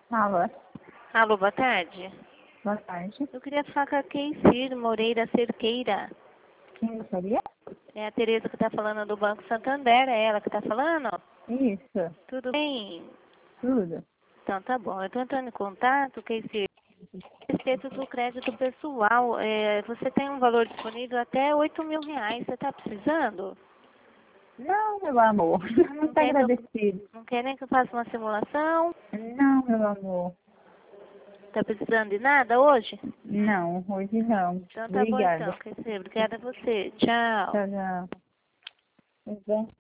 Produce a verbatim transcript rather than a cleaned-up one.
Alô, Alô, boa tarde. boa tarde. Eu queria falar com a Keicir Moreira Cerqueira. Quem gostaria? É a Tereza que está falando do Banco Santander, é ela que está falando? Isso, Tudo bem? tudo. Então tá bom. Eu estou entrando em contato, Keicir, a respeito do crédito pessoal. É, você tem um valor disponível até oito mil reais. Você está precisando? Não, meu amor. Muito quer que eu, agradecido. não quer nem que eu faça uma simulação? Não, meu amor. Está precisando de nada hoje? Não, hoje não. Então tá bom então, Obrigada. Keicir. Obrigada a você. Tchau. Tchau, tchau. Tudo bem?